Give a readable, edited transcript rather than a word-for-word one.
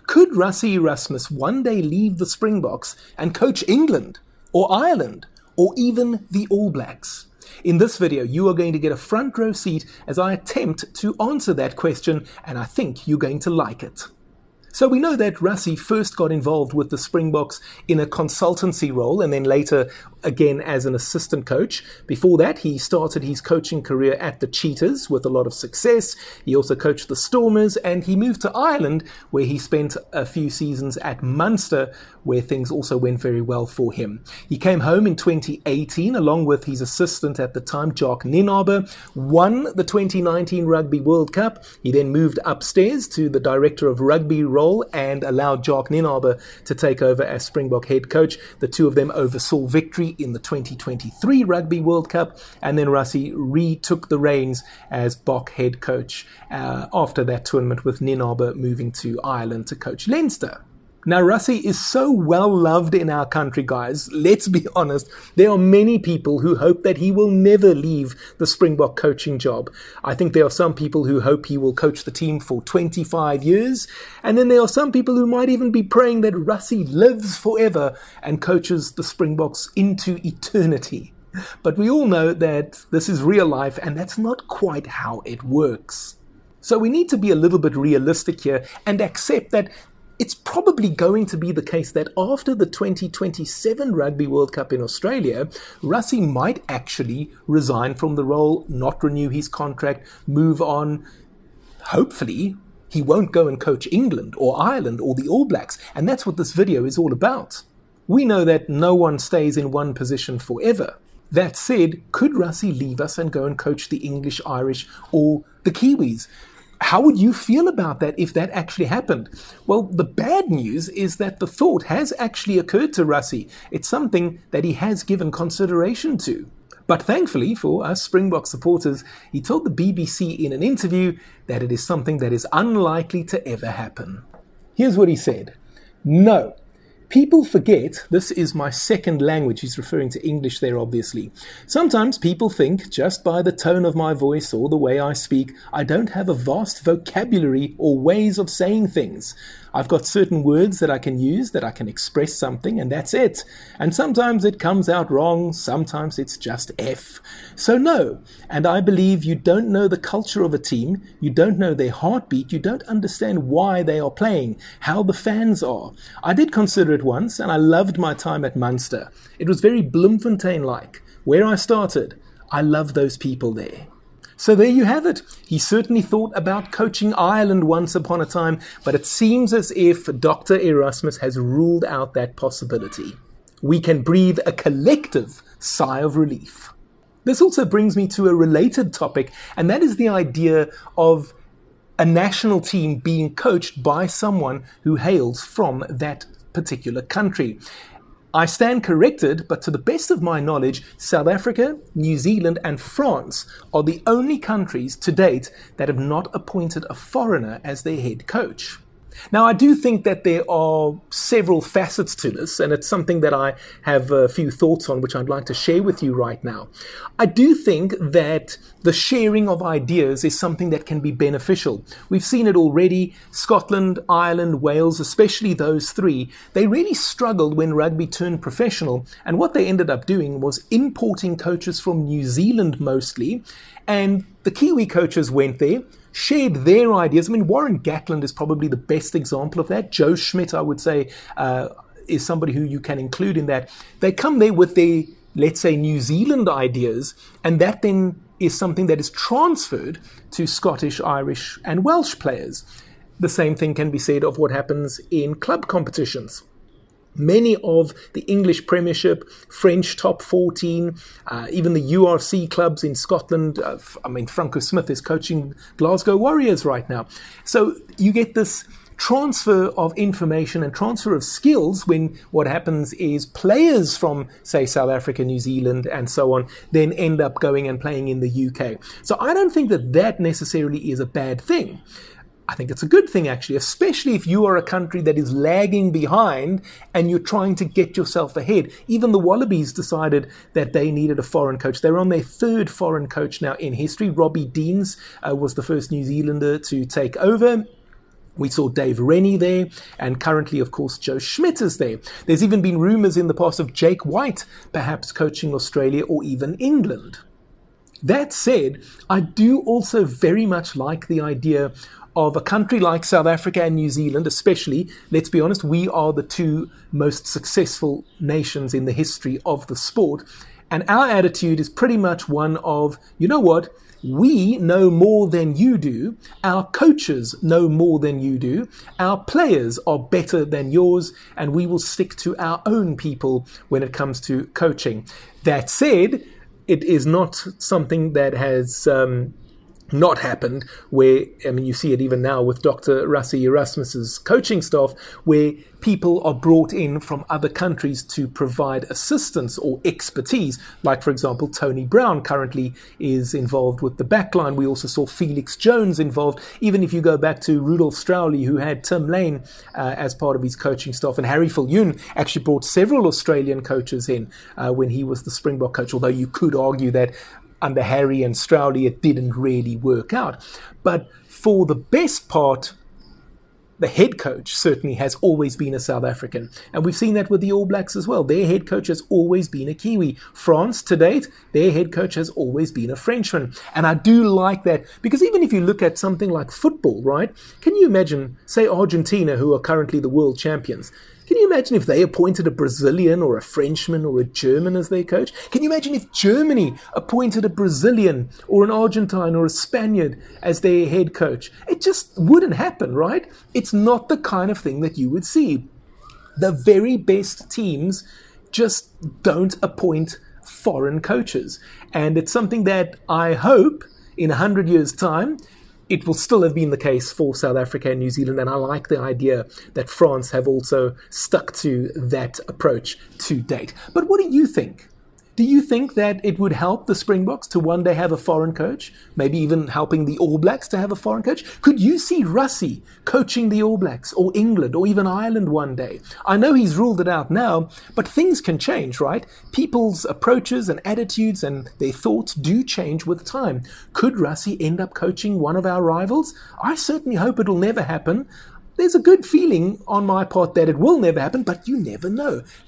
Could Rassie Erasmus one day leave the Springboks and coach England or Ireland or even the All Blacks? In this video, you are going to get a front row seat as I attempt to answer that question, and I think you're going to like it. So we know that Rassie first got involved with the Springboks in a consultancy role and then later again as an assistant coach. Before that, he started his coaching career at the Cheetahs with a lot of success. He also coached the Stormers and he moved to Ireland where he spent a few seasons at Munster where things also went very well for him. He came home in 2018 along with his assistant at the time, Jacques Nienaber, won the 2019 Rugby World Cup. He then moved upstairs to the director of rugby role and allowed Jacques Nienaber to take over as Springbok head coach. The two of them oversaw victory in the 2023 Rugby World Cup, and then Rassie retook the reins as Bok head coach after that tournament, with Nienaber moving to Ireland to coach Leinster. Now, Rassie is so well loved in our country, guys. Let's be honest. There are many people who hope that he will never leave the Springbok coaching job. I think there are some people who hope he will coach the team for 25 years. And then there are some people who might even be praying that Rassie lives forever and coaches the Springboks into eternity. But we all know that this is real life and that's not quite how it works. So we need to be a little bit realistic here and accept that it's probably going to be the case that after the 2027 Rugby World Cup in Australia, Rassie might actually resign from the role, not renew his contract, move on. Hopefully, he won't go and coach England or Ireland or the All Blacks, and that's what this video is all about. We know that no one stays in one position forever. That said, could Rassie leave us and go and coach the English, Irish, or the Kiwis? How would you feel about that if that actually happened? Well, the bad news is that the thought has actually occurred to Rassie. It's something that he has given consideration to. But thankfully for us Springbok supporters, he told the BBC in an interview that it is something that is unlikely to ever happen. Here's what he said. No. People forget this is my second language. He's referring to English there, obviously. Sometimes people think, just by the tone of my voice or the way I speak, I don't have a vast vocabulary or ways of saying things. I've got certain words that I can use, that I can express something, and that's it. And sometimes it comes out wrong, sometimes it's just F. So no, and I believe you don't know the culture of a team, you don't know their heartbeat, you don't understand why they are playing, how the fans are. I did consider it once, and I loved my time at Munster. It was very Bloemfontein-like. Where I started, I love those people there. So there you have it. He certainly thought about coaching Ireland once upon a time, but it seems as if Dr. Erasmus has ruled out that possibility. We can breathe a collective sigh of relief. This also brings me to a related topic, and that is the idea of a national team being coached by someone who hails from that particular country. I stand corrected, but to the best of my knowledge, South Africa, New Zealand and France are the only countries to date that have not appointed a foreigner as their head coach. Now, I do think that there are several facets to this, and it's something that I have a few thoughts on, which I'd like to share with you right now. I do think that the sharing of ideas is something that can be beneficial. We've seen it already. Scotland, Ireland, Wales, especially those three, they really struggled when rugby turned professional, and what they ended up doing was importing coaches from New Zealand mostly, and the Kiwi coaches went there, shared their ideas. I mean, Warren Gatland is probably the best example of that. Joe Schmidt, I would say, is somebody who you can include in that. They come there with their, let's say, New Zealand ideas, and that then is something that is transferred to Scottish, Irish, and Welsh players. The same thing can be said of what happens in club competitions. Many of the English Premiership, French Top 14, even the URC clubs in Scotland. Franco Smith is coaching Glasgow Warriors right now. So you get this transfer of information and transfer of skills when what happens is players from, say, South Africa, New Zealand, and so on, then end up going and playing in the UK. So I don't think that that necessarily is a bad thing. I think it's a good thing, actually, especially if you are a country that is lagging behind and you're trying to get yourself ahead. Even the Wallabies decided that they needed a foreign coach. They're on their third foreign coach now in history. Robbie Deans was the first New Zealander to take over. We saw Dave Rennie there, and currently, of course, Joe Schmidt is there. There's even been rumours in the past of Jake White perhaps coaching Australia or even England. That said, I do also very much like the idea of a country like South Africa and New Zealand, especially. Let's be honest, we are the two most successful nations in the history of the sport. And our attitude is pretty much one of, you know what? We know more than you do. Our coaches know more than you do. Our players are better than yours, and we will stick to our own people when it comes to coaching. That said, it is not something that has not happened where, I mean, you see it even now with Dr. Rassie Erasmus's coaching staff, where people are brought in from other countries to provide assistance or expertise. Like, for example, Tony Brown currently is involved with the backline. We also saw Felix Jones involved. Even if you go back to Rudolf Strauly, who had Tim Lane as part of his coaching staff, and Harry Viljoen actually brought several Australian coaches in when he was the Springbok coach, although you could argue that under Harry and Strauly, it didn't really work out. But for the best part, the head coach certainly has always been a South African. And we've seen that with the All Blacks as well. Their head coach has always been a Kiwi. France, to date, their head coach has always been a Frenchman. And I do like that, because even if you look at something like football, right? Can you imagine, say, Argentina, who are currently the world champions? Can you imagine if they appointed a Brazilian or a Frenchman or a German as their coach? Can you imagine if Germany appointed a Brazilian or an Argentine or a Spaniard as their head coach? It just wouldn't happen, right? It's not the kind of thing that you would see. The very best teams just don't appoint foreign coaches. And it's something that I hope in 100 years' time, it will still have been the case for South Africa and New Zealand, and I like the idea that France have also stuck to that approach to date. But what do you think? Do you think that it would help the Springboks to one day have a foreign coach? Maybe even helping the All Blacks to have a foreign coach? Could you see Rassie coaching the All Blacks or England or even Ireland one day? I know he's ruled it out now, but things can change, right? People's approaches and attitudes and their thoughts do change with time. Could Rassie end up coaching one of our rivals? I certainly hope it'll never happen. There's a good feeling on my part that it will never happen, but you never know.